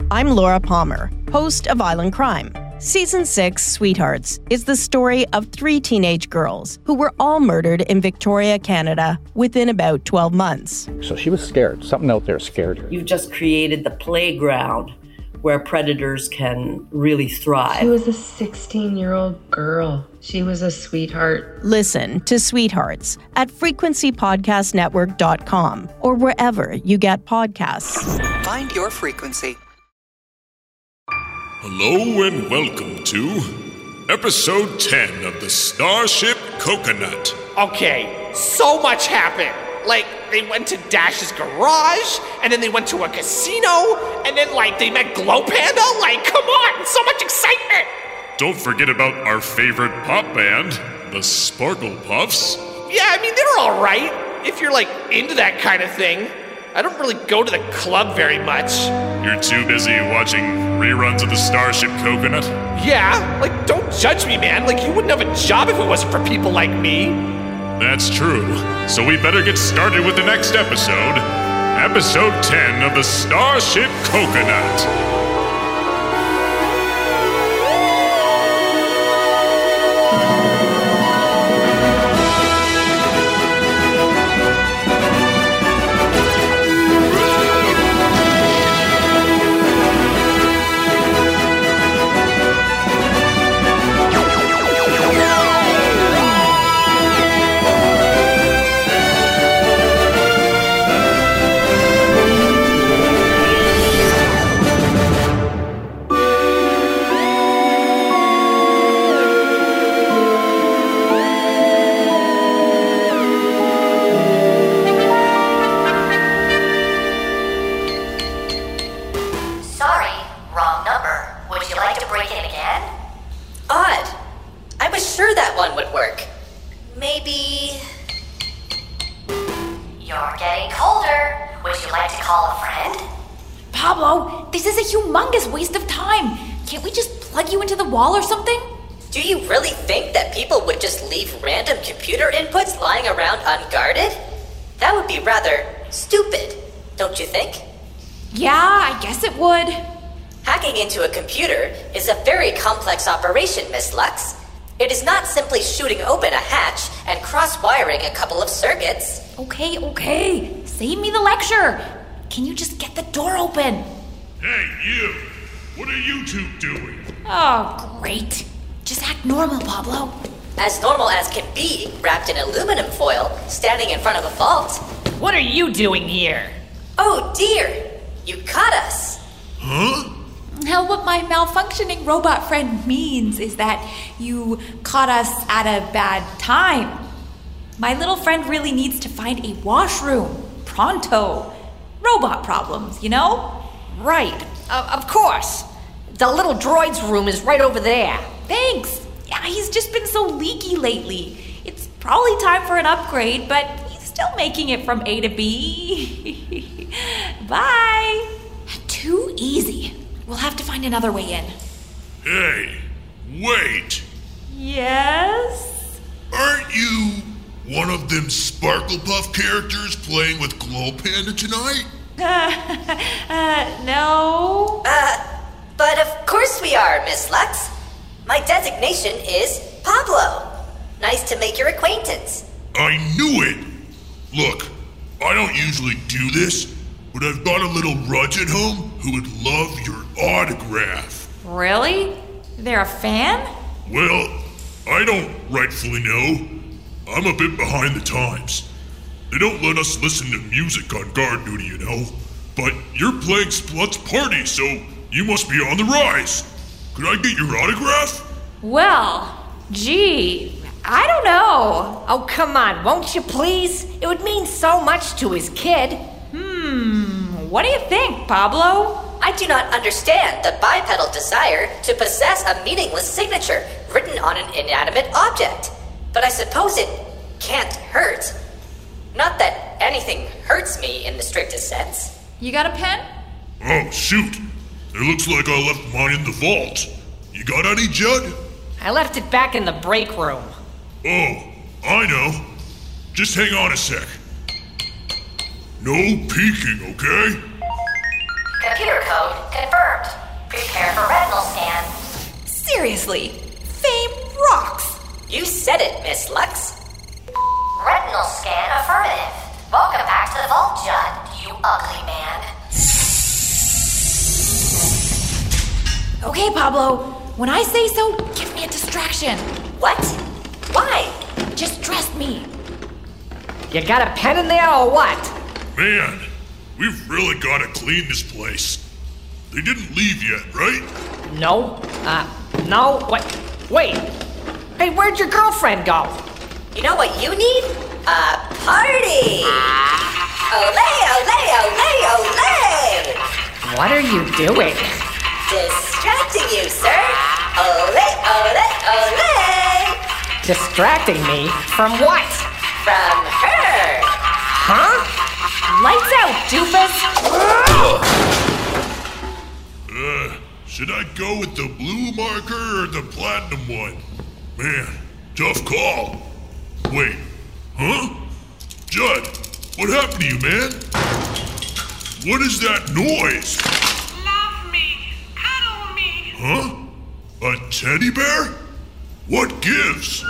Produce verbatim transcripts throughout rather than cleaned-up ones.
I'm Laura Palmer, host of Island Crime. Season six, Sweethearts, is the story of three teenage girls who were all murdered in Victoria, Canada, within about twelve months. So she was scared. Something out there scared her. You've just created the playground where predators can really thrive. She was a sixteen-year-old girl. She was a sweetheart. Listen to Sweethearts at frequency podcast network dot com or wherever you get podcasts. Find your frequency. Hello and welcome to episode ten of the Starship Coconut. Okay, so much happened. Like, they went to Dash's garage, and then they went to a casino, and then, like, they met Glow Panda? Like, come on, so much excitement! Don't forget about our favorite pop band, the Sparkle Puffs. Yeah, I mean, they're alright, if you're, like, into that kind of thing. I don't really go to the club very much. You're too busy watching reruns of the Starship Coconut? Yeah, like, don't judge me, man. Like, you wouldn't have a job if it wasn't for people like me. That's true. So we better get started with the next episode. Episode ten of the Starship Coconut. Wall or something? Do you really think that people would just leave random computer inputs lying around unguarded? That would be rather stupid, don't you think? Yeah, I guess it would. Hacking into a computer is a very complex operation, Miss Lux. It is not simply shooting open a hatch and cross-wiring a couple of circuits. Okay, okay. Save me the lecture. Can you just get the door open? Hey, you! What are you two doing? Oh, great. Just act normal, Pablo. As normal as can be, wrapped in aluminum foil, standing in front of a vault. What are you doing here? Oh, dear. You caught us. Huh? Well, what my malfunctioning robot friend means is that you caught us at a bad time. My little friend really needs to find a washroom. Pronto. Robot problems, you know? Right. Uh, of course. The little droid's room is right over there. Thanks. Yeah, he's just been so leaky lately. It's probably time for an upgrade, but he's still making it from A to B. Bye. Too easy. We'll have to find another way in. Hey, wait. Yes? Aren't you one of them Sparkle Puff characters playing with Glow Panda tonight? Uh, uh, no. Uh... But of course we are, Miss Lux. My designation is Pablo. Nice to make your acquaintance. I knew it! Look, I don't usually do this, but I've got a little Rudge at home who would love your autograph. Really? They're a fan? Well, I don't rightfully know. I'm a bit behind the times. They don't let us listen to music on guard duty, you know. But you're playing Splut's party, so you must be on the rise. Could I get your autograph? Well, gee, I don't know. Oh, come on, won't you please? It would mean so much to his kid. Hmm, what do you think, Pablo? I do not understand the bipedal desire to possess a meaningless signature written on an inanimate object. But I suppose it can't hurt. Not that anything hurts me in the strictest sense. You got a pen? Oh, shoot. It looks like I left mine in the vault. You got any, Judd? I left it back in the break room. Oh, I know. Just hang on a sec. No peeking, okay? Computer code confirmed. Seriously, fame rocks. You said it, Miss Lux. Retinal scan affirmative. Welcome back to the vault, Judd, you ugly man. Okay, Pablo, when I say so, give me a distraction. What? Why? Just trust me. You got a pen in there or what? Man, we've really got to clean this place. They didn't leave yet, right? No. Uh, no. Wait. Wait. Hey, where'd your girlfriend go? You know what you need? A party! Olé, olé, olé, olé! What are you doing? Distracting you, sir. Olé, olé, olé! Distracting me? From what? From her! Huh? Lights out, doofus! Uh, should I go with the blue marker or the platinum one? Man, tough call. Wait, huh? Judd, what happened to you, man? What is that noise? Love me. Cuddle me. Huh? A teddy bear? What gives?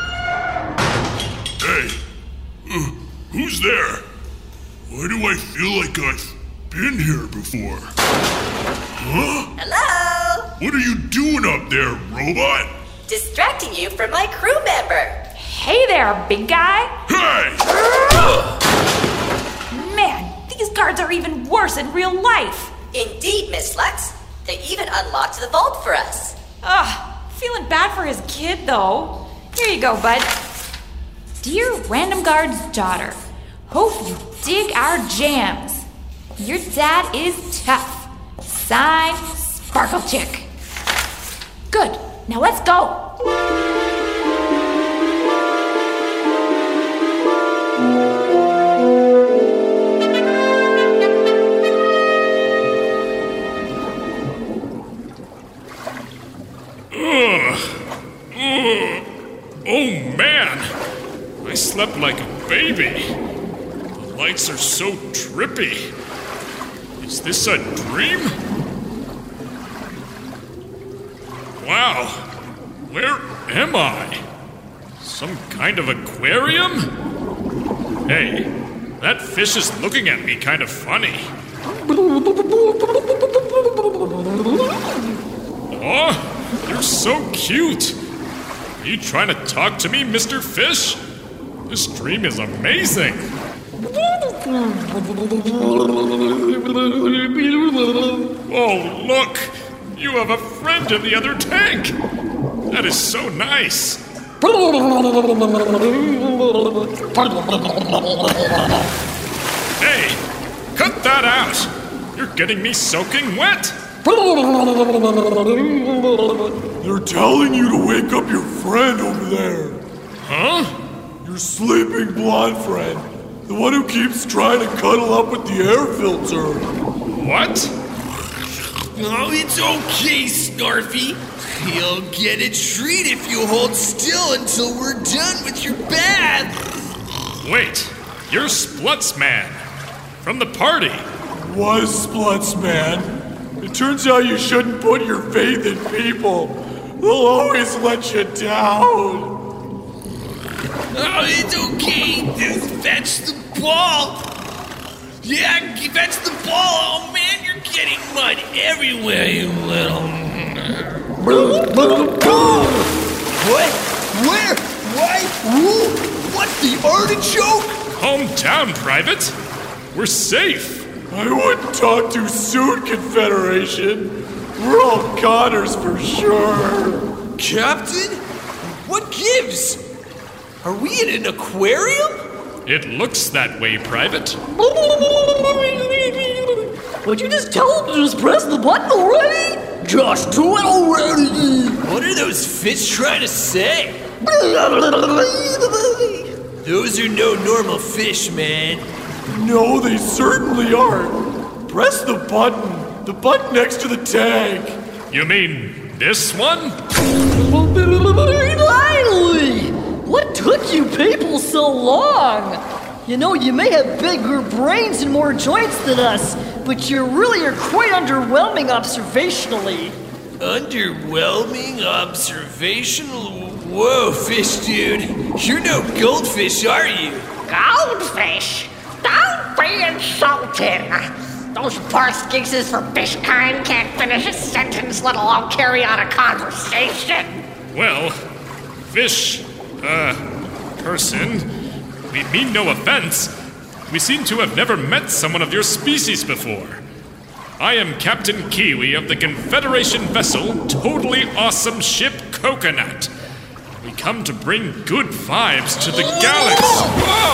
Hey, uh, who's there? Why do I feel like I've been here before? Huh? Hello? What are you doing up there, robot? Distracting you from my crew member. Hey there, big guy. Hey! Man, these guards are even worse in real life. Indeed, Miss Lux. They even unlocked the vault for us. Ugh, feeling bad for his kid, though. Here you go, bud. Dear Random Guard's daughter, hope you dig our jams. Your dad is tough. Signed, Sparkle Chick. Good. Now let's go. Oh man, I slept like a baby. The lights are so trippy. Is this a dream? Wow, where am I? Some kind of aquarium? Hey, that fish is looking at me kind of funny. Oh, you're so cute. Are you trying to talk to me, Mister Fish? This dream is amazing. Oh, look! You have a friend in the other tank! That is so nice! Hey! Cut that out! You're getting me soaking wet! They're telling you to wake up your friend over there. Huh? Your sleeping blonde friend. The one who keeps trying to cuddle up with the air filter. What? Oh, it's okay, Snarfy. You'll get a treat if you hold still until we're done with your bath. Wait, you're Spluts Man. From the party. Was Spluts Man. It turns out you shouldn't put your faith in people. They'll always let you down. Oh, it's okay. Just fetch the ball. Yeah, fetch the ball. Oh, man, you're getting mud everywhere, you little... What? Where? Why? Who? What, the artichoke? Calm down, Private. We're safe. I wouldn't talk too soon, Confederation. We're all goners for sure. Captain? What gives? Are we in an aquarium? It looks that way, Private. Would you just tell them to just press the button already? Just do it already! What are those fish trying to say? Those are no normal fish, man. No, they certainly aren't. Press the button. The button next to the tank. You mean this one? Finally! What took you people so long? You know, you may have bigger brains and more joints than us, but you really are quite underwhelming observationally. Underwhelming observational. Whoa, fish dude. You're no goldfish, are you? Goldfish? Don't be insulting. Those poor excuses for fish kind can't finish a sentence, let alone carry on a conversation. Well, fish, uh, person, we mean no offense. We seem to have never met someone of your species before. I am Captain Kiwi of the Confederation vessel Totally Awesome Ship Coconut. We come to bring good vibes to the galaxy.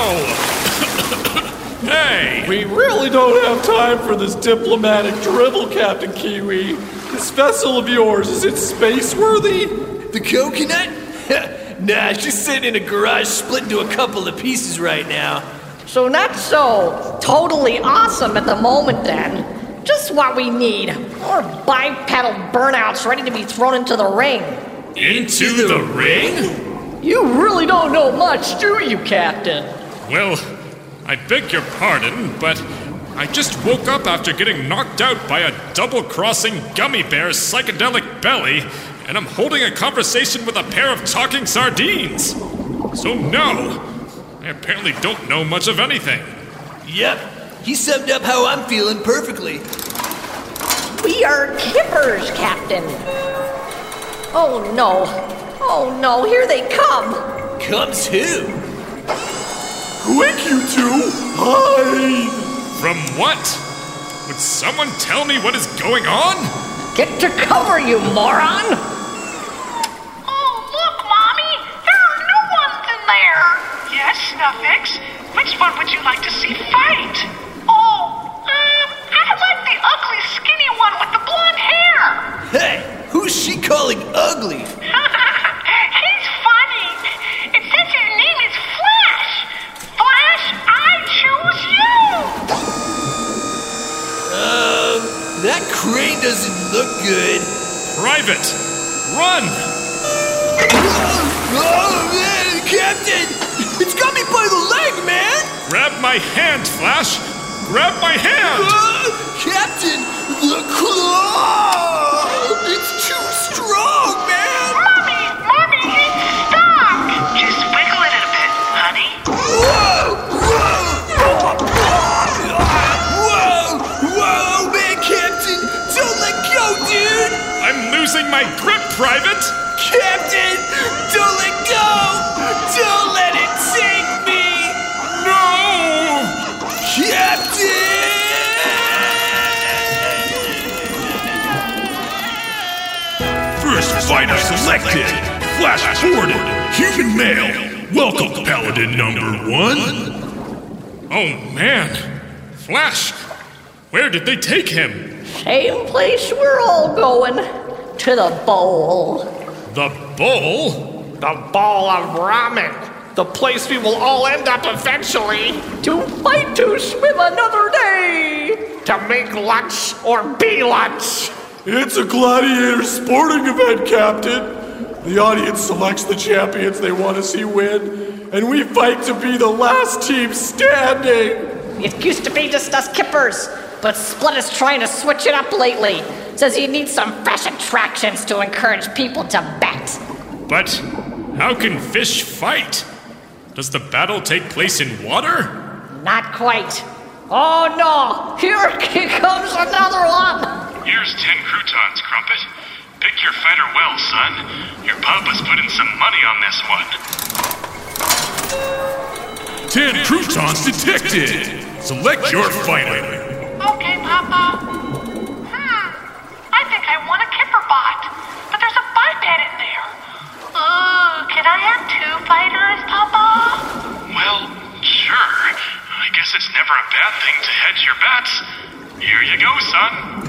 Whoa! Hey! We really don't have time for this diplomatic drivel, Captain Kiwi. This vessel of yours, is it space-worthy? The Coconut? Nah, she's sitting in a garage split into a couple of pieces right now. So not so totally awesome at the moment then. Just what we need. More bipedal burnouts ready to be thrown into the ring. Into the ring? You really don't know much, do you, Captain? Well, I beg your pardon, but I just woke up after getting knocked out by a double-crossing gummy bear's psychedelic belly, and I'm holding a conversation with a pair of talking sardines. So no, I apparently don't know much of anything. Yep, he summed up how I'm feeling perfectly. We are kippers, Captain. Oh no. Oh no, here they come. Comes who? Quick, you two! Hide! From what? Would someone tell me what is going on? Get to cover, you moron! Oh, look, Mommy! There are new ones in there! Yes, Snuffix? Which one would you like to see fight? Oh, um, I like the ugly, skinny one with the blonde hair! Hey, who's she calling ugly? He's funny! It says his name is Flash! Flash, I choose you! Um, that crane doesn't look good. Private, run! Oh, man, Captain! It's got me by the leg, man! Grab my hand, Flash! Grab my hand! Uh, Captain, the claw! It's too strong, man! Mommy, Mommy, it's stuck! Just wiggle it a bit, honey. Whoa! Whoa! Whoa! Whoa, man, Captain! Don't let go, dude! I'm losing my grip, Private! Captain! Don't let go! Don't let it take me! No! Captain! First fighter selected. Flash forwarded. Human male. Welcome, Paladin number one. Oh, man. Flash, where did they take him? Same place we're all going. To the bowl. The bowl? The bowl of ramen. The place we will all end up eventually. To fight to swim another day. To make lunch or be lunch. It's a gladiator sporting event, Captain. The audience selects the champions they want to see win, and we fight to be the last team standing. It used to be just us kippers, but Split is trying to switch it up lately. Says he needs some fresh attractions to encourage people to bet. But how can fish fight? Does the battle take place in water? Not quite. Oh no! Here comes another one! Here's ten croutons, Crumpet. Pick your fighter well, son. Your papa's putting some money on this one. Ten croutons detected. Select your fighter. Okay, Papa. Hmm, I think I want a Kipperbot, but there's a biped in there. Ooh, can I have two fighters, Papa? Well, sure. I guess it's never a bad thing to hedge your bets. Here you go, son.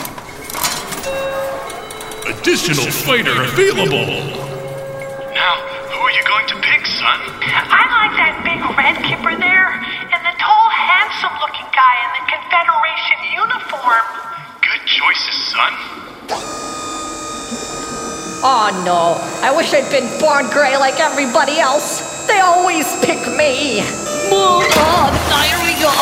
Additional fighter available. Now, who are you going to pick, son? I like that big red Kipper there, and the tall, handsome-looking guy in the Confederation uniform. Good choices, son. Oh no, I wish I'd been born gray like everybody else. They always pick me. Move on, there we go.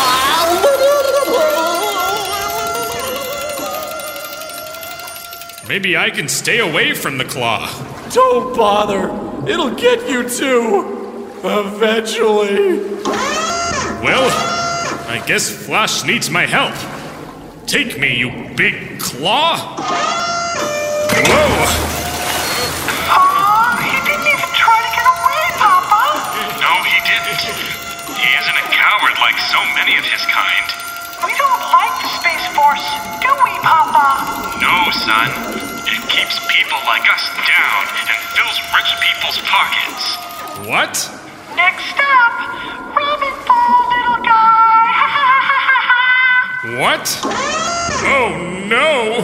Maybe I can stay away from the claw. Don't bother. It'll get you too. Eventually. Well, I guess Flash needs my help. Take me, you big claw. Whoa! Aw, he didn't even try to get away, Papa. No, he didn't. He isn't a coward like so many of his kind. We don't like the Space Force, do we, Papa? No, son. It keeps people like us down and fills rich people's pockets. What? Next up, Robin Ball, little guy. What? Oh, no!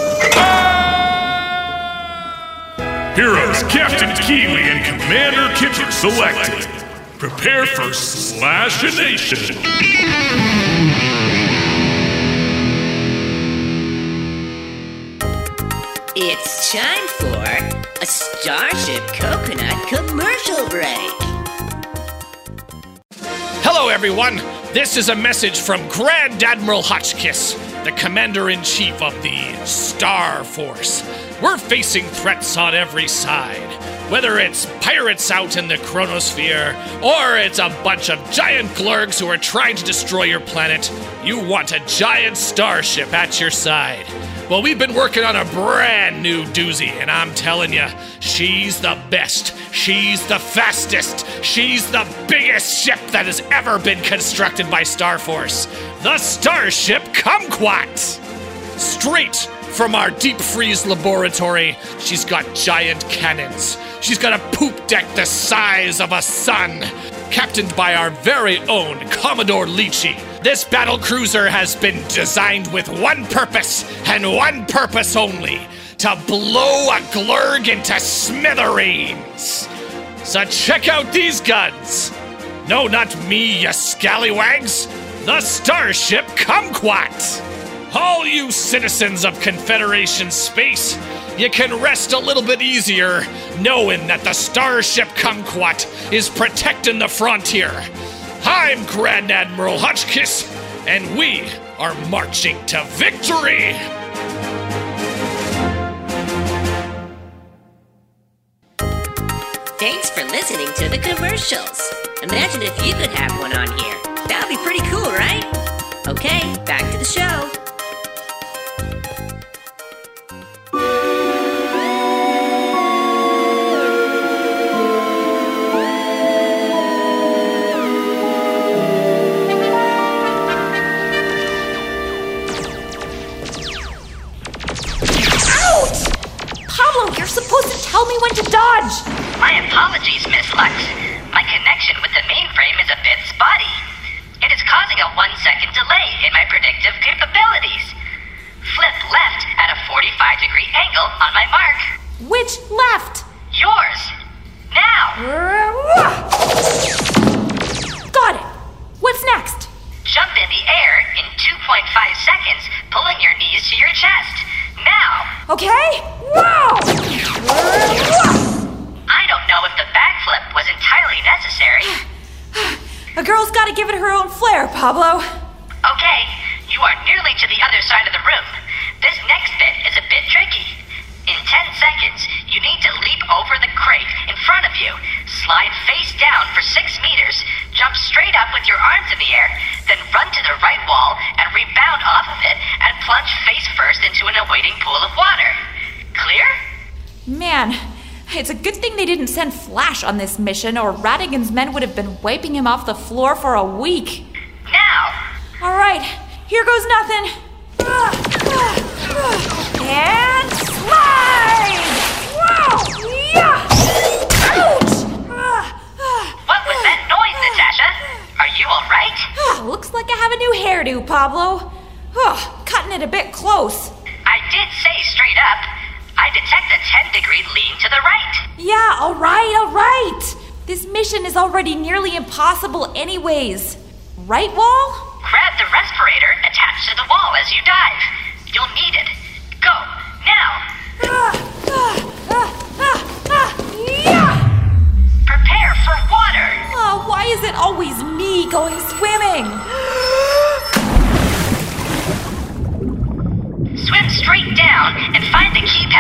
Heroes Captain Keeley and Commander Kipper selected. Prepare for Slashination. It's time for a Starship Coconut commercial break. Hello, everyone. This is a message from Grand Admiral Hotchkiss, the Commander-in-Chief of the Star Force. We're facing threats on every side. Whether it's pirates out in the chronosphere, or it's a bunch of giant glurgs who are trying to destroy your planet, you want a giant starship at your side. Well, we've been working on a brand new doozy, and I'm telling you, she's the best. She's the fastest. She's the biggest ship that has ever been constructed by Star Force. The Starship Kumquat! Straight from our deep freeze laboratory, she's got giant cannons. She's got a poop deck the size of a sun. Captained by our very own Commodore Leachy, this battle cruiser has been designed with one purpose, and one purpose only: to blow a glurg into smithereens. So check out these guns. No, not me, you scallywags. The Starship Kumquat. All you citizens of Confederation space, you can rest a little bit easier knowing that the Starship Kumquat is protecting the frontier. I'm Grand Admiral Hotchkiss, and we are marching to victory! Thanks for listening to the commercials. Imagine if you could have one on here. That would be pretty cool, right? Okay, back to the show. You're supposed to tell me when to dodge! My apologies, Miss Lux. My connection with the mainframe is a bit spotty. It is causing a one-second delay in my predictive capabilities. Flip left at a forty-five degree angle on my mark. Which left? Yours. Now! Got it! What's next? Jump in the air in two point five seconds, pulling your knees to your chest. Now! Okay? Wow! I don't know if the backflip was entirely necessary. A girl's gotta give it her own flair, Pablo. Okay, you are nearly to the other side of the room. This next bit is a bit tricky. In ten seconds, you need to leap over the crate in front of you, slide face down for six meters, jump straight up with your arms in the air, then run to the right wall and rebound off of it and plunge face first into an awaiting pool of water. Clear? Man, it's a good thing they didn't send Flash on this mission, or Ratigan's men would have been wiping him off the floor for a week. Now! All right, here goes nothing. And slide! Wow! Yeah! Ouch! What was that noise, Natasha? Are you all right? Looks like I have a new hairdo, Pablo. Oh, cutting it a bit close. I did say straight up. I detect a ten degree lean to the right. Yeah, all right, all right. This mission is already nearly impossible anyways. Right, Wall? Grab the respirator attached to the wall as you dive. You'll need it. Go, now. Prepare for water. Oh, why is it always me going swimming? Swim straight down and find the keypad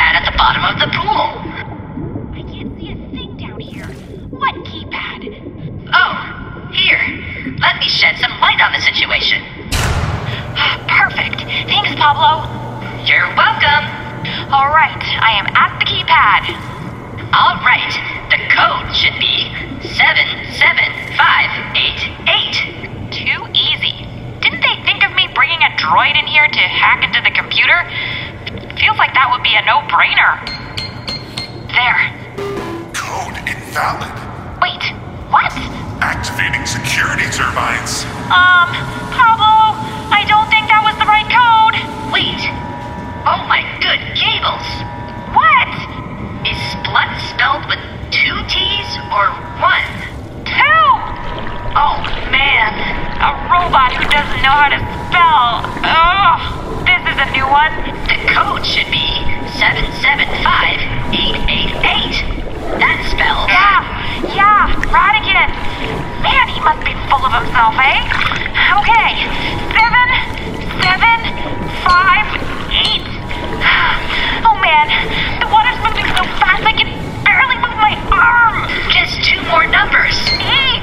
All right, I am at the keypad. All right, the code should be seven seven five eight eight. Too easy. Didn't they think of me bringing a droid in here to hack into the computer? Feels like that would be a no-brainer. There. Code invalid. Wait, what? Activating security turbines. Um, Pablo, I don't think that was the right code. Wait. Oh my good gables. What? Is Splut spelled with two T's or one? Two! Oh man. A robot who doesn't know how to spell. Ugh, this is a new one. The code should be seven seven five eight eight eight. That spells... Yeah, yeah, Radigan. Man, he must be full of himself, eh? Okay, seven, seven, five, eight. Oh man, the water's moving so fast I can barely move my arm. Just two more numbers. Eight.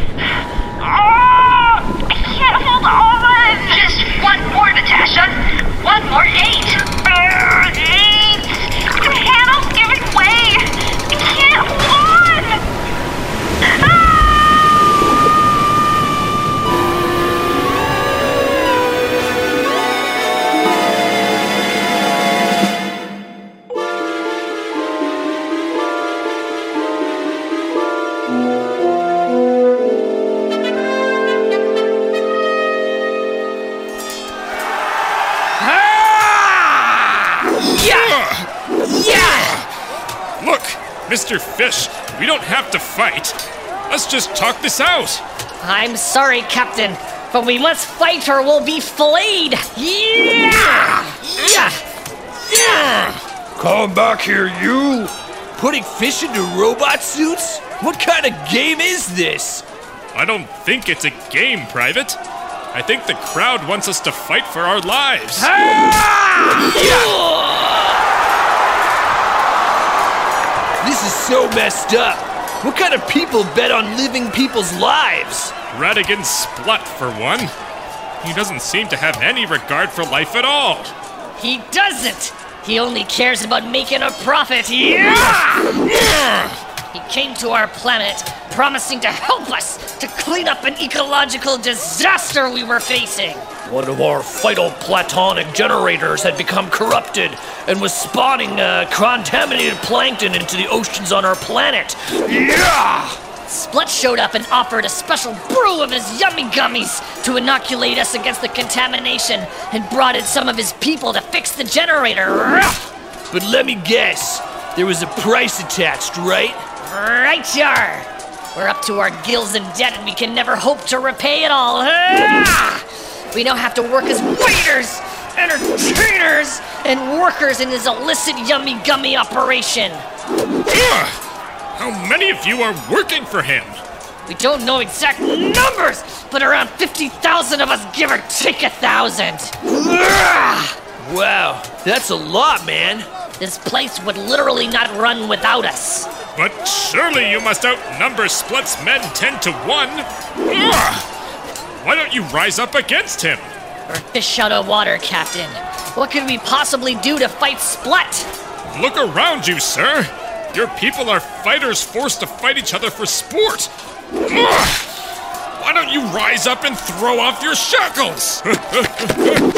Oh, I can't hold on. Just one more, Natasha. One more eight. Uh, eight. The handle's giving way. I can't hold on. Ah! Look, Mister Fish, we don't have to fight. Let's just talk this out. I'm sorry, Captain, but we must fight or we'll be filleted. Yeah! Yeah! Yeah! Come back here, you! Putting fish into robot suits? What kind of game is this? I don't think it's a game, Private. I think the crowd wants us to fight for our lives. Ah! Yeah! This is so messed up. What kind of people bet on living people's lives? Radigan Splut, for one. He doesn't seem to have any regard for life at all. He doesn't! He only cares about making a profit. Yeah! He came to our planet promising to help us to clean up an ecological disaster we were facing. One of our phytoplatonic generators had become corrupted and was spawning uh, contaminated plankton into the oceans on our planet. Yeah! Splut showed up and offered a special brew of his yummy gummies to inoculate us against the contamination and brought in some of his people to fix the generator. But let me guess, there was a price attached, right? Right, yar. We're up to our gills in debt and we can never hope to repay it all. We now have to work as waiters, entertainers, and workers in his illicit yummy gummy operation. How many of you are working for him? We don't know exact numbers, but around fifty thousand of us, give or take a thousand. Wow, that's a lot, man. This place would literally not run without us. But surely you must outnumber Splut's men ten to one. Why don't you rise up against him? We're fish out of water, Captain. What could we possibly do to fight Splut? Look around you, sir. Your people are fighters forced to fight each other for sport. Why don't you rise up and throw off your shackles? Believe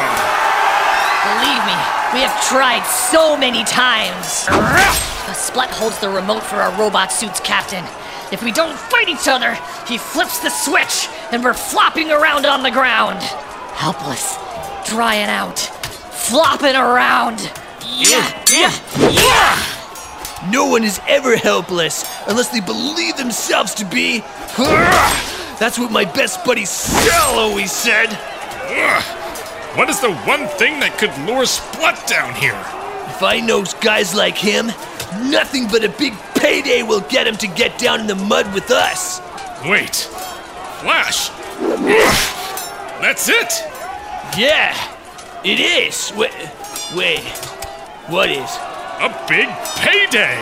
me, we have tried so many times. The Splut holds the remote for our robot suits, Captain. If we don't fight each other, he flips the switch, and we're flopping around on the ground. Helpless, drying out, flopping around. Yeah, yeah, yeah! No one is ever helpless unless they believe themselves to be. That's what my best buddy Sal always said. What is the one thing that could lure Splut down here? If I know guys like him, nothing but a big payday will get him to get down in the mud with us. Wait, Flash. That's it. Yeah, it is. Wait, wait, what is? A big payday!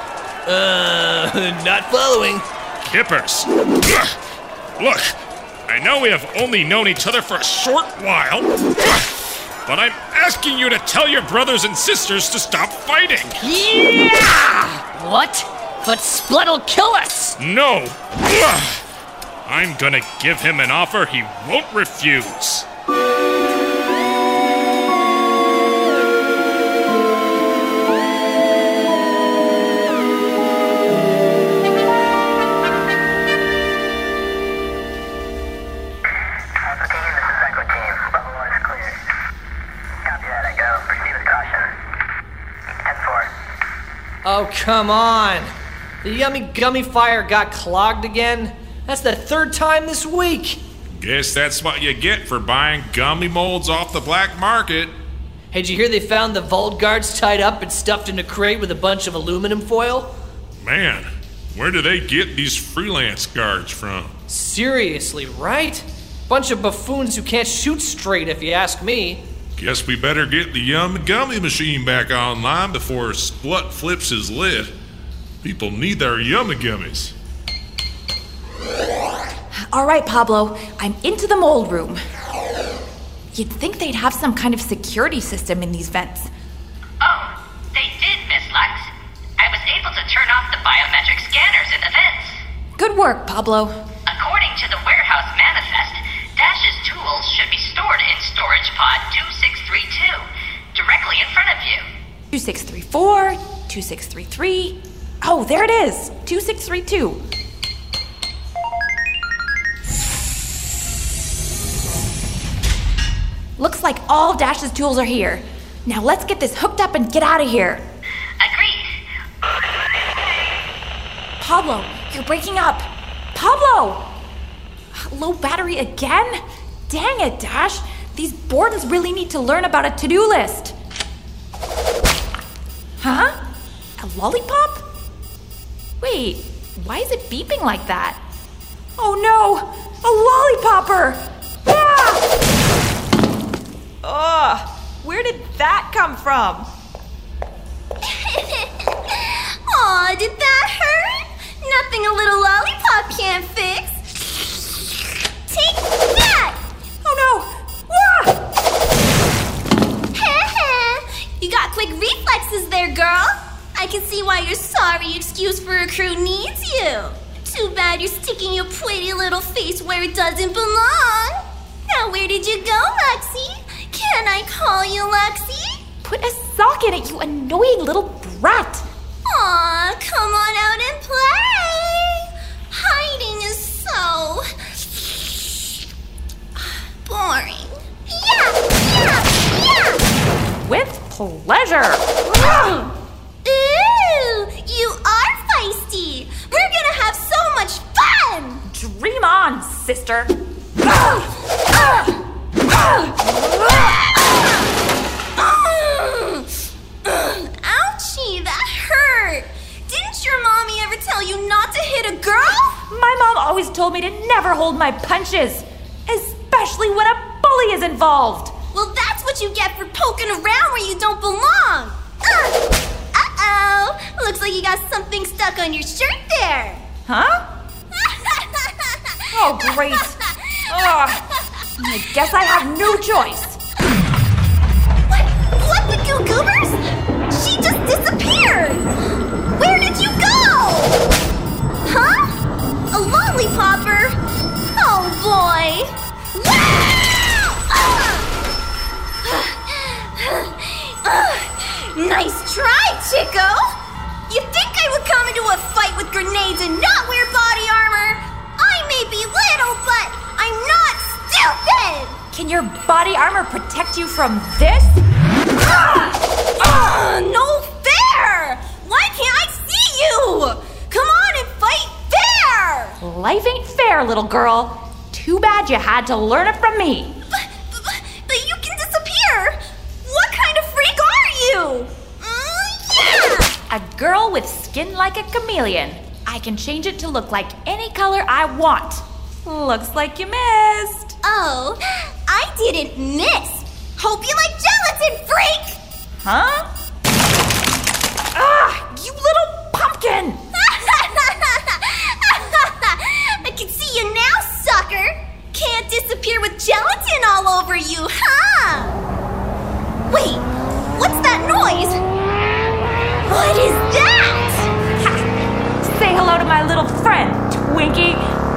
Uh, not following. Kippers. Look, I know we have only known each other for a short while, but I'm asking you to tell your brothers and sisters to stop fighting. Yeah! What? But Splut'll kill us! No! Ugh. I'm gonna give him an offer he won't refuse. Oh, come on. The Yummy Gummy fire got clogged again? That's the third time this week. Guess that's what you get for buying gummy molds off the black market. Hey, did you hear they found the vault guards tied up and stuffed in a crate with a bunch of aluminum foil? Man, where do they get these freelance guards from? Seriously, right? Bunch of buffoons who can't shoot straight, if you ask me. Guess we better get the Yum Gummy machine back online before Splut flips his lid. People need their Yummy Gummies. All right, Pablo, I'm into the mold room. You'd think they'd have some kind of security system in these vents. Oh, they did, Miss Lux. I was able to turn off the biometric scanners in the vents. Good work, Pablo. According to the warehouse manifest, Dash's tools should be stored in storage pod two six three two, directly in front of you. two six three four, two six three three. Oh, there it is, two six three two. Looks like all Dash's tools are here. Now let's get this hooked up and get out of here. Agreed. Pablo, you're breaking up. Pablo! Low battery again? Dang it, Dash. These Bordens really need to learn about a to-do list. Huh? A lollipop? Wait, why is it beeping like that? Oh no! A lollipopper! Ah! Ugh, where did that come from? Aw, did that hurt? Nothing a little lollipop can't fix. Take that! Oh no! You got quick reflexes there, girl. I can see why your sorry excuse for a crew needs you. Too bad you're sticking your pretty little face where it doesn't belong. Now where did you go, Luxie? Can I call you Luxie? Put a sock in it, you annoying little brat. Aw, come on out and play. Hiding is so boring. Yeah, yeah, yeah. With pleasure. Ooh, you are feisty. We're gonna have so much fun. Dream on, sister. Ouchie, that hurt. Didn't your mommy ever tell you not to hit a girl? My mom always told me to never hold my punches, especially when a bully is involved. Well, that's what you get for poking around where you don't belong. Uh, uh-oh. Looks like you got something stuck on your shirt there. Huh? Oh, great. Ugh. I guess I have no choice. What? What the goo goobers? She just disappeared. Where did you go? Huh? A lollipopper? Oh, boy. Nice try, Chico! You think I would come into a fight with grenades and not wear body armor? I may be little, but I'm not stupid! Can your body armor protect you from this? Ah! Uh, no fair! Why can't I see you? Come on and fight fair! Life ain't fair, little girl. Too bad you had to learn it from me. But, but, but you can disappear! What kind of freak are you? Mm, yeah! A girl with skin like a chameleon. I can change it to look like any color I want. Looks like you missed. Oh, I didn't miss. Hope you like gelatin, freak! Huh? Ah, you little pumpkin! I can see you now, sucker! Can't disappear with gelatin all over you, huh? my little friend, Twinkie.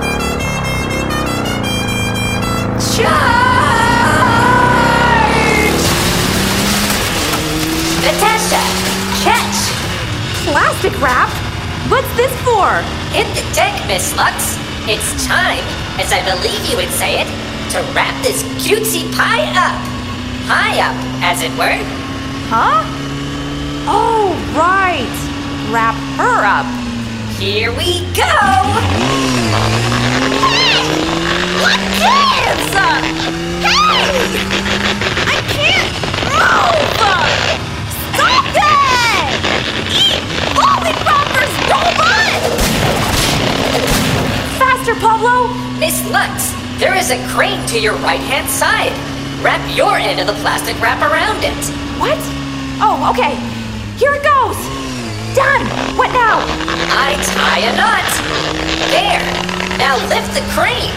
Charge! Natasha, catch! Plastic wrap? What's this for? Hit the deck, Miss Lux. It's time, as I believe you would say it, to wrap this cutesy pie up. High up, as it were. Huh? Oh, right. Wrap her up. Here we go! Hey! What gives? Hey! I can't move! Stop it! Eat Lollipoppers, robot! Faster, Pablo! Miss Lux, there is a crane to your right-hand side. Wrap your end of the plastic wrap around it. What? Oh, okay. Here it goes. Done. What now? I tie a knot. There. Now lift the crane.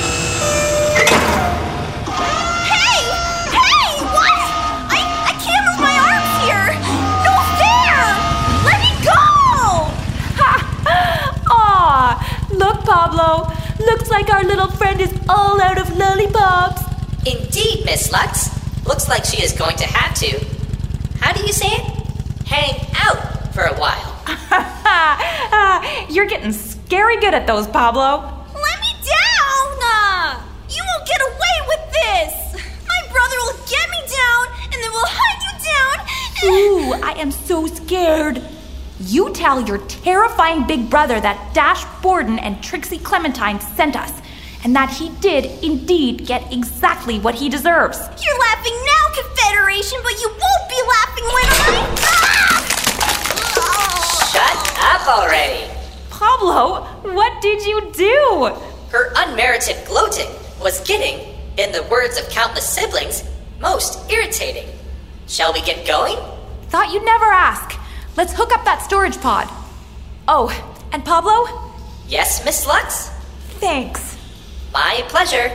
Hey! Hey! What? I, I can't move my arms here. No fair! Let me go! Ha! Aw! Look, Pablo. Looks like our little friend is all out of lollipops. Indeed, Miss Lux. Looks like she is going to have to. How do you say it? Hang out for a while. uh, you're getting scary good at those, Pablo. Let me down! Uh, you won't get away with this! My brother will get me down, and then we'll hunt you down! Ooh, I am so scared. You tell your terrifying big brother that Dash Borden and Trixie Clementine sent us, and that he did indeed get exactly what he deserves. You're laughing now, Confederation, but you won't be laughing when I... Ah! Shut up already. Pablo, what did you do? Her unmerited gloating was getting, in the words of countless siblings, most irritating. Shall we get going? Thought you'd never ask. Let's hook up that storage pod. Oh, and Pablo? Yes, Miss Lux? Thanks. My pleasure.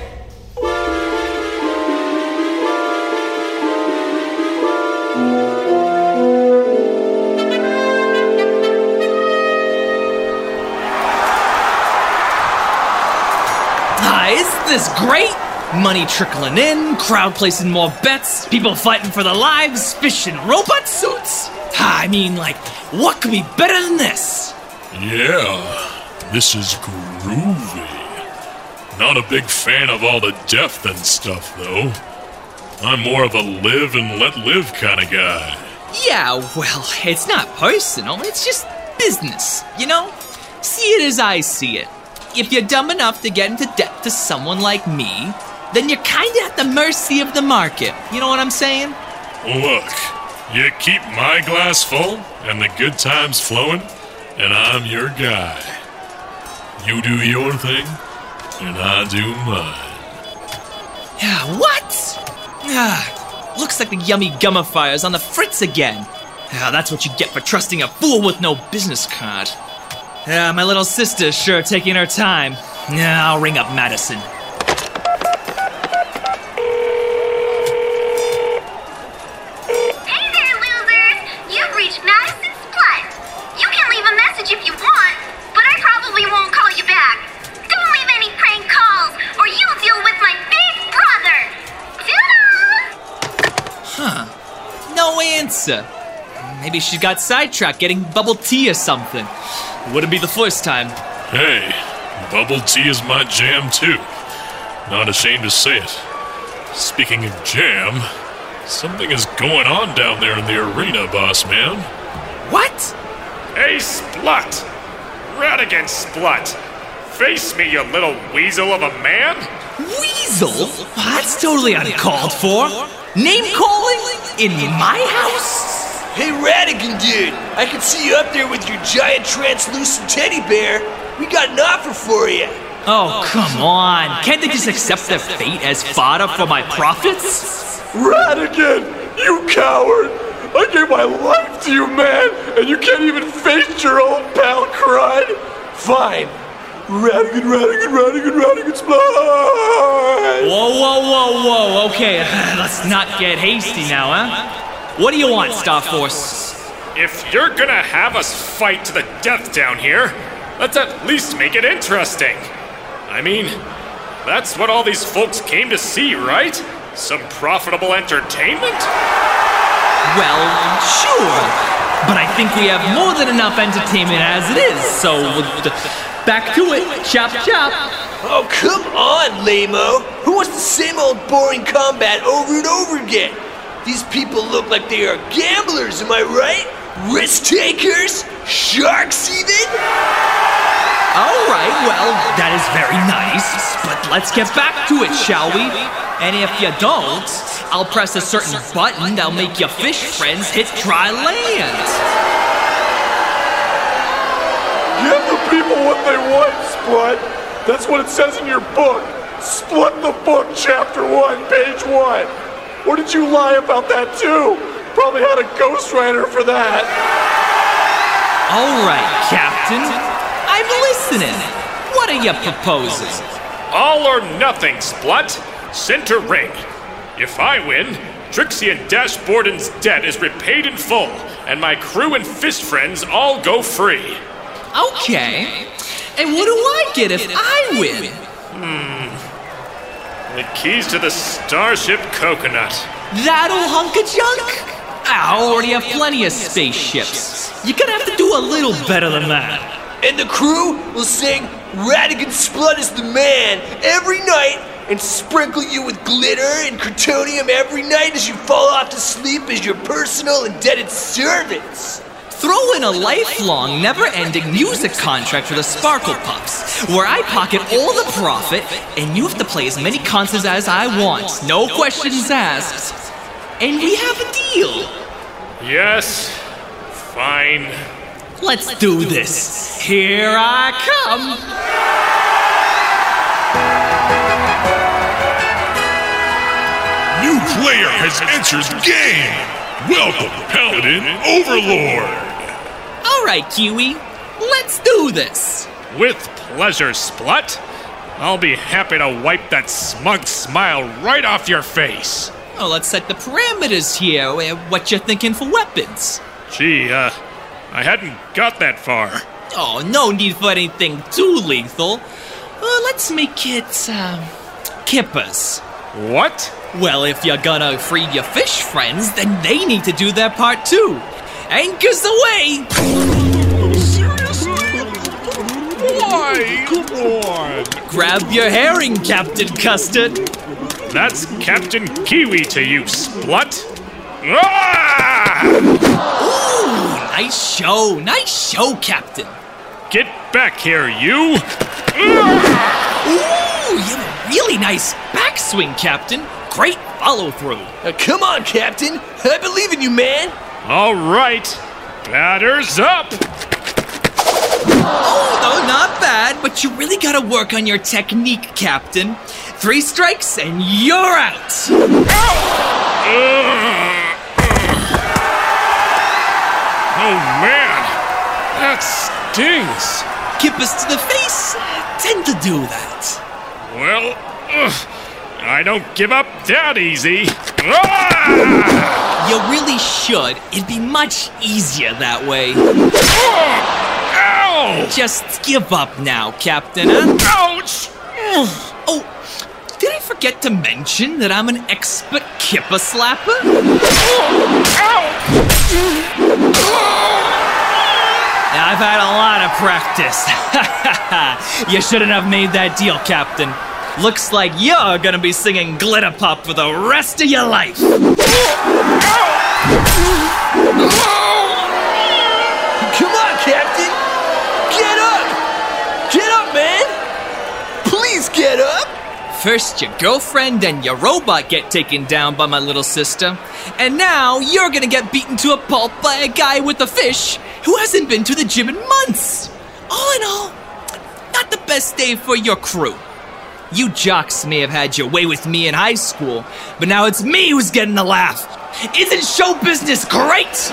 Ah, isn't this great? Money trickling in, crowd placing more bets, people fighting for their lives, fish in robot suits. Ah, I mean, like, what could be better than this? Yeah, this is groovy. Not a big fan of all the death and stuff, though. I'm more of a live and let live kind of guy. Yeah, well, it's not personal, it's just business, you know? See it as I see it. If you're dumb enough to get into debt to someone like me, then you're kinda at the mercy of the market. You know what I'm saying? Look, you keep my glass full and the good times flowing, and I'm your guy. You do your thing, and I do mine. Yeah, what? Ah, looks like the yummy gummifier's on the fritz again. Ah, that's what you get for trusting a fool with no business card. Ah, my little sister's sure taking her time. Yeah, I'll ring up Madison. Hey there, losers! You've reached Madison Splut. You can leave a message if you want, but I probably won't call you back. Don't leave any prank calls, or you'll deal with my big brother! Toodles! Huh. No answer. Maybe she got sidetracked getting bubble tea or something. Wouldn't be the first time. Hey, bubble tea is my jam too. Not ashamed to say it. Speaking of jam, something is going on down there in the arena, boss man. What? Hey, Splut! Radigan Splut! Face me, you little weasel of a man! Weasel? That's totally uncalled for. Name calling? In my house? Hey, Radigan dude, I can see you up there with your giant translucent teddy bear. We got an offer for you. Oh, come on. Can't they just accept their fate as fodder for my profits? Radigan, you coward! I gave my life to you, man, and you can't even face your old pal crying? Fine. Radigan, Radigan, Radigan, Radigan, Splut! Whoa, whoa, whoa, whoa. Okay, let's not get hasty now, huh? What do you want, Star Force? If you're gonna have us fight to the death down here, Let's at least make it interesting. I mean, that's what all these folks came to see, right? Some profitable entertainment? Well, sure. But I think we have more than enough entertainment as it is, so uh, back to it. Chop, chop. Oh, come on, lame-o. Who wants the same old boring combat over and over again? These people look like they are gamblers, am I right? Risk takers? Sharks, even? All right, well, that is very nice, but let's get back to it, shall we? And if you don't, I'll press a certain button that'll make your fish friends hit dry land. Give the people what they want, Splut. That's what it says in your book. Splut the book, chapter one, page one. Or did you lie about that too? Probably had a ghostwriter for that. All right, Captain. I'm listening. What are you proposing? All or nothing, Splut. Center ring. If I win, Trixie and Dashboarden's debt is repaid in full, and my crew and fish friends all go free. Okay. And what do I get if I win? Hmm. The keys to the Starship Coconut. That old hunk of junk? I already have plenty of spaceships. You're gonna have to do a little better than that. And the crew will sing Radigan Splut is the man every night and sprinkle you with glitter and crotonium every night as you fall off to sleep as your personal indebted servants. Throw in a lifelong, never-ending music contract for the Sparkle Puffs, where I pocket all the profit and you have to play as many concerts as I want, no questions asked. And we have a deal. Yes, fine. Let's do this. Here I come. New player has entered the game. Welcome, Paladin Overlord. All right, Kiwi. Let's do this. With pleasure, Splut. I'll be happy to wipe that smug smile right off your face. Oh, let's set the parameters here. What you thinking for weapons? Gee, uh, I hadn't got that far. Oh, no need for anything too lethal. Uh, let's make it, um, Kippas. What? Well, if you're gonna free your fish friends, then they need to do their part too. Anchors away! Seriously? Why? Come on. Grab your herring, Captain Custard. That's Captain Kiwi to you, Splut. Ah! Ooh, nice show, nice show, Captain. Get back here, you! Ooh, you have a really nice backswing, Captain. Great follow-through. Now, come on, Captain. I believe in you, man. All right. Batters up! Oh, no, not bad, but you really gotta work on your technique, Captain. Three strikes and you're out. Oh, man. That stings. Kippas to the face tend to do that. Well, ugh, I don't give up that easy. Ah! You really should. It'd be much easier that way. Ow! Just give up now, Captain, huh? Ouch! Oh, did I forget to mention that I'm an expert Kippa slapper? I've had a lot of practice. You shouldn't have made that deal, Captain. Looks like you're gonna be singing Glitter Pop for the rest of your life. Come on, Captain! Get up! Get up, man! Please get up! First your girlfriend and your robot get taken down by my little sister, and now you're gonna get beaten to a pulp by a guy with a fish who hasn't been to the gym in months. All in all, not the best day for your crew. You jocks may have had your way with me in high school, but now it's me who's getting the laugh. Isn't show business great?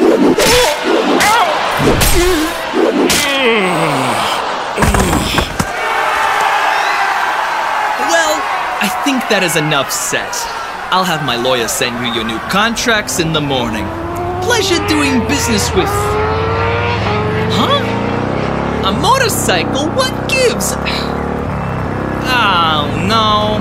Well, I think that is enough said. I'll have my lawyer send you your new contracts in the morning. Pleasure doing business with... Huh? A motorcycle? What gives? Oh, no.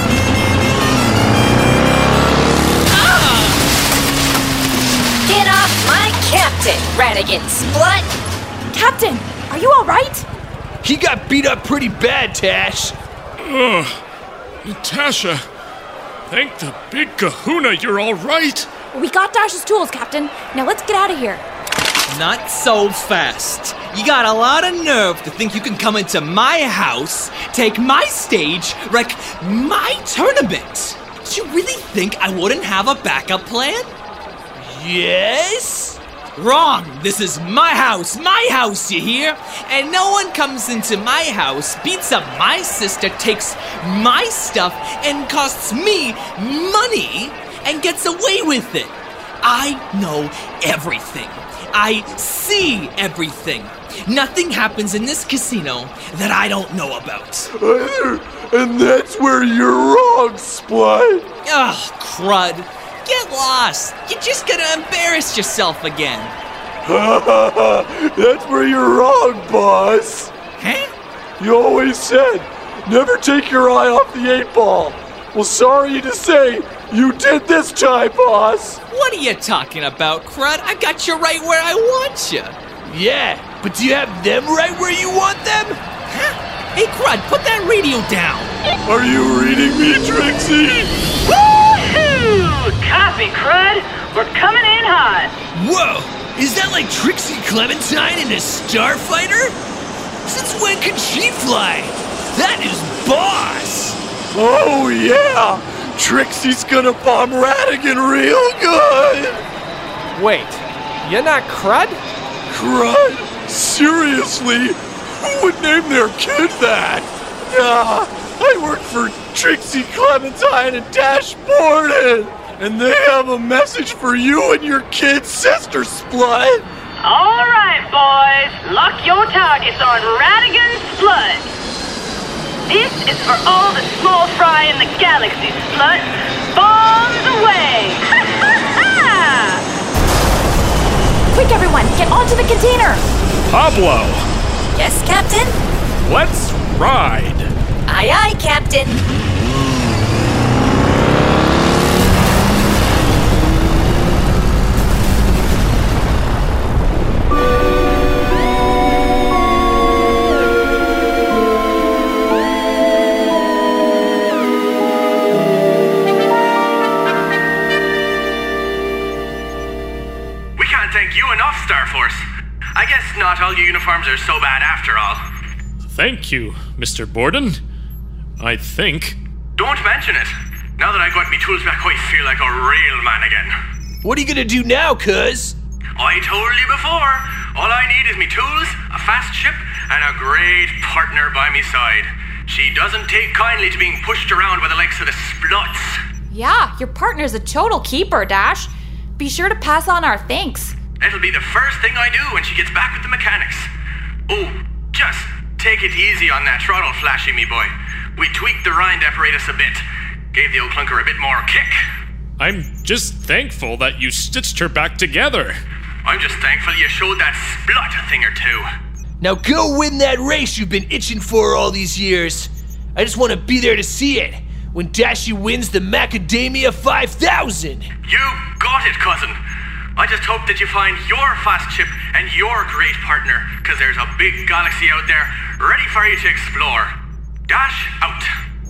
Ah! Get off my captain, Radigan Splut! Captain, are you alright? He got beat up pretty bad, Tash. Ugh. Natasha, thank the big kahuna you're all right. We got Dash's tools, Captain. Now let's get out of here. Not so fast. You got a lot of nerve to think you can come into my house, take my stage, wreck my tournament. Did you really think I wouldn't have a backup plan? Yes? Wrong. This is my house, my house, you hear? And no one comes into my house, beats up my sister, takes my stuff, and costs me money and gets away with it. I know everything. I see everything. Nothing happens in this casino that I don't know about. And that's where you're wrong, Splat. Ugh, crud. Get lost. You're just gonna embarrass yourself again. That's where you're wrong, boss. Huh? You always said, never take your eye off the eight ball. Well, sorry to say, you did this time, boss. What are you talking about, crud? I got you right where I want you. Yeah, but do you have them right where you want them? Huh? Hey, crud, put that radio down. Are you reading me, Trixie? Woohoo! Copy, crud. We're coming in hot. Whoa, is that like Trixie Clementine in a Starfighter? Since when can she fly? That is boss. Oh, yeah! Trixie's gonna bomb Radigan real good! Wait, you're not Crud? Crud? Seriously? Who would name their kid that? Ah, I work for Trixie Clementine and Dash Borden, and they have a message for you and your kid's sister, Splut. All right, boys. Lock your targets on Radigan Splut. This is for all the small fry in the galaxy, Splut. Bombs away! Ha ha ha! Quick, everyone, get onto the container! Pablo! Yes, Captain? Let's ride! Aye, aye, Captain. I guess not all your uniforms are so bad after all. Thank you, Mister Borden. I think. Don't mention it. Now that I got me tools back, I feel like a real man again. What are you gonna do now, cuz? I told you before. All I need is me tools, a fast ship, and a great partner by me side. She doesn't take kindly to being pushed around by the likes of the Spluts. Yeah, your partner's a total keeper, Dash. Be sure to pass on our thanks. It'll be the first thing I do when she gets back with the mechanics. Oh, just take it easy on that throttle flashing me, boy. We tweaked the rind apparatus a bit. Gave the old clunker a bit more kick. I'm just thankful that you stitched her back together. I'm just thankful you showed that Splut a thing or two. Now go win that race you've been itching for all these years. I just want to be there to see it. When Dashy wins the Macadamia five thousand. You got it, cousin. I just hope that you find your fast chip and your great partner, because there's a big galaxy out there ready for you to explore. Dash out.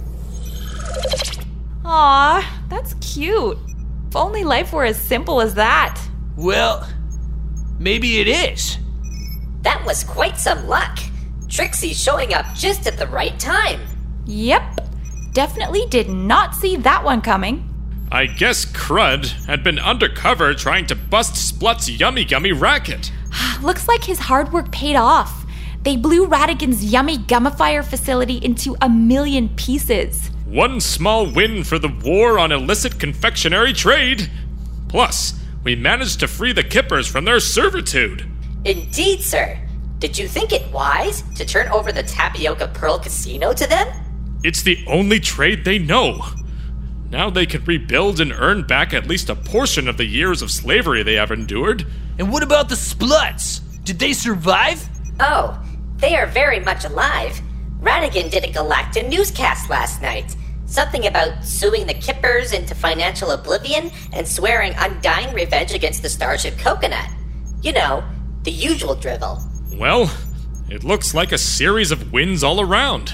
Aw, that's cute. If only life were as simple as that. Well, maybe it is. That was quite some luck. Trixie showing up just at the right time. Yep. Definitely did not see that one coming. I guess Crud had been undercover trying to bust Splut's Yummy Gummy racket. Looks like his hard work paid off. They blew Radigan's Yummy Gummifier facility into a million pieces. One small win for the war on illicit confectionery trade. Plus, we managed to free the Kippers from their servitude. Indeed, sir. Did you think it wise to turn over the Tapioca Pearl Casino to them? It's the only trade they know. Now they can rebuild and earn back at least a portion of the years of slavery they have endured. And what about the Spluts? Did they survive? Oh, They are very much alive. Radigan did a Galacta newscast last night. Something about suing the Kippers into financial oblivion and swearing undying revenge against the Starship Coconut. You know, the usual drivel. Well, it looks like a series of wins all around.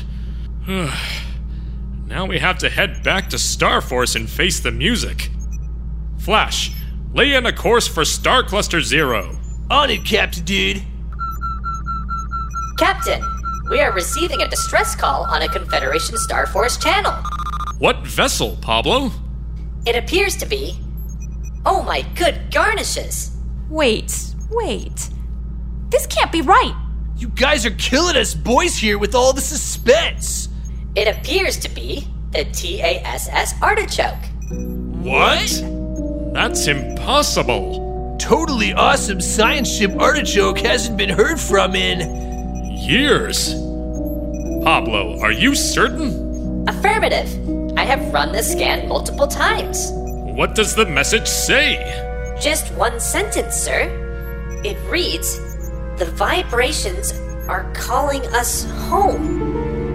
Now we have to head back to Starforce and face the music. Flash, lay in a course for Star Cluster Zero. On it, Captain Dude. Captain, we are receiving a distress call on a Confederation Starforce channel. What vessel, Pablo? It appears to be... Oh my good garnishes! Wait, wait. This can't be right. You guys are killing us boys here with all the suspense. It appears to be the T A S S Artichoke. What? That's impossible. Totally awesome science ship Artichoke hasn't been heard from in... years. Pablo, are you certain? Affirmative. I have run the scan multiple times. What does the message say? Just one sentence, sir. It reads, "The vibrations are calling us home."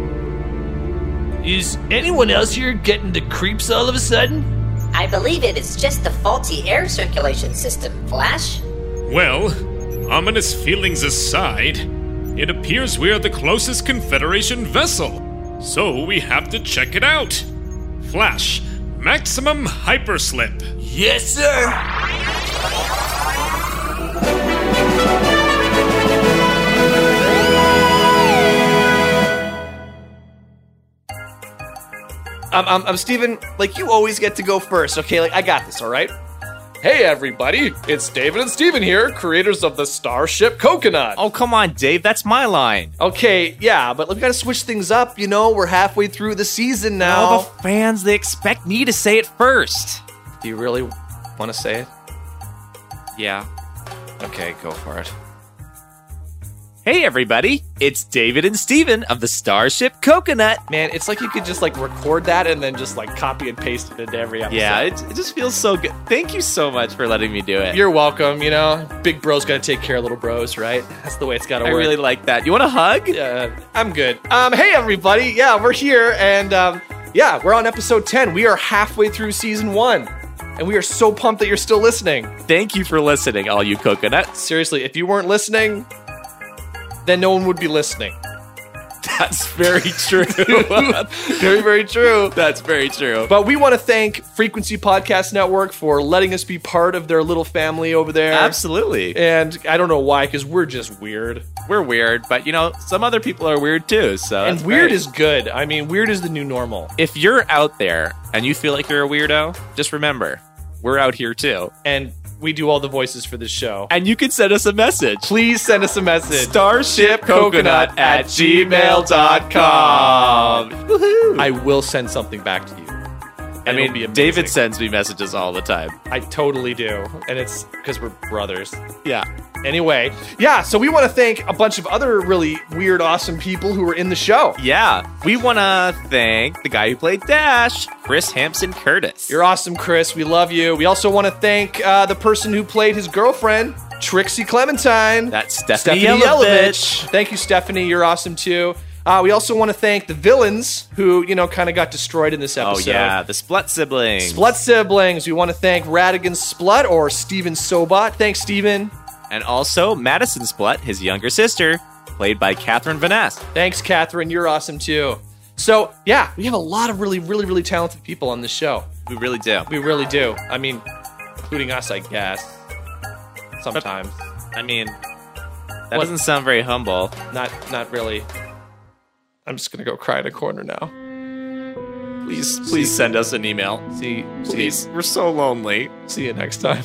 Is anyone else here getting the creeps all of a sudden? I believe it is just the faulty air circulation system, Flash. Well, ominous feelings aside, it appears we are the closest Confederation vessel, so we have to check it out. Flash, maximum hyperslip. Yes, sir. I'm, I'm, I'm Steven. Like, you always get to go first, okay? Like, I got this, all right? Hey, everybody. It's David and Steven here, creators of the Starship Coconut. Oh, come on, Dave. That's my line. Okay, yeah, but we gotta switch things up, you know? We're halfway through the season now. Oh, the fans, they expect me to say it first. Do you really want to say it? Yeah. Okay, go for it. Hey, everybody. It's David and Steven of the Starship Coconut. Man, it's like you could just, like, record that and then just, like, copy and paste it into every episode. Yeah, it, it just feels so good. Thank you so much for letting me do it. You're welcome, you know? Big bro's gotta take care of little bros, right? That's the way it's gotta I work. really like that. You want a hug? Yeah, I'm good. Um, hey, everybody. Yeah, we're here, and, um, yeah, we're on episode ten. We are halfway through season one. And we are so pumped that you're still listening. Thank you for listening, all you coconuts. Seriously, if you weren't listening, then no one would be listening. That's very true. Very, very true. That's very true. But we want to thank Frequency Podcast Network for letting us be part of their little family over there. Absolutely. And I don't know why, because we're just weird. We're weird, but, you know, some other people are weird too, so And weird great. is good. I mean, weird is the new normal. If you're out there and you feel like you're a weirdo, just remember, we're out here too. And we do all the voices for this show. And you can send us a message. Please send us a message. Starship Coconut at gmail dot com. Woohoo! I will send something back to you. I mean, David sends me messages all the time. I totally do. And it's because we're brothers. Yeah. Anyway, yeah, so we want to thank a bunch of other really weird, awesome people who were in the show. Yeah. We want to thank the guy who played Dash, Chris Hampson Curtis. You're awesome, Chris. We love you. We also want to thank uh, the person who played his girlfriend, Trixie Clementine. That's Stephanie, Stephanie Yelovich. Thank you, Stephanie. You're awesome, too. Uh, we also want to thank the villains who, you know, kind of got destroyed in this episode. Oh, yeah, the Splut siblings. Splut siblings. We want to thank Radigan Splut or Steven Sobot. Thanks, Steven. And also Madison Splut, his younger sister, played by Catherine Vanasse. Thanks, Catherine. You're awesome, too. So, yeah, we have a lot of really, really, really talented people on this show. We really do. We really do. I mean, including us, I guess. Sometimes. But, I mean, that What? doesn't sound very humble. Not, not really. I'm just gonna go cry in a corner now. Please, please send us an email. See, please. We're so lonely. See you next time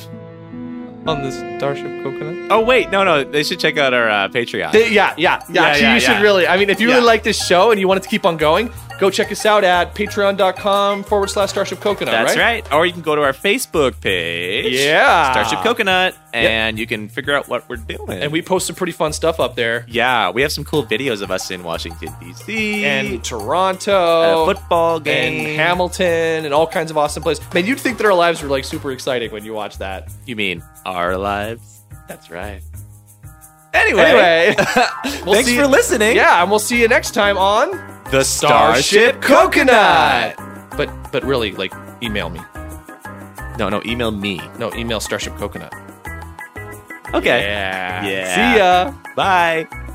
on this Starship Coconut. Oh wait, no, no. They should check out our uh, Patreon. They, yeah, yeah, yeah. Yeah, Actually, yeah, you should yeah. really. I mean, if you Yeah. really like this show and you want it to keep on going, go check us out at patreon.com forward slash Starship Coconut. That's right? right. Or you can go to our Facebook page. Yeah. Starship Coconut. And you can figure out what we're doing. And we post some pretty fun stuff up there. Yeah, we have some cool videos of us in Washington, D C And Toronto. At a football game. And Hamilton and all kinds of awesome places. Man, you'd think that our lives were like super exciting when you watch that. You mean our lives? That's right. Anyway, Anyway, we'll thanks see- for listening. Yeah, and we'll see you next time on The Starship Coconut. But but really, like, email me. No, no, email me. No, email Starship Coconut. Okay. Yeah. Yeah. See ya. Bye.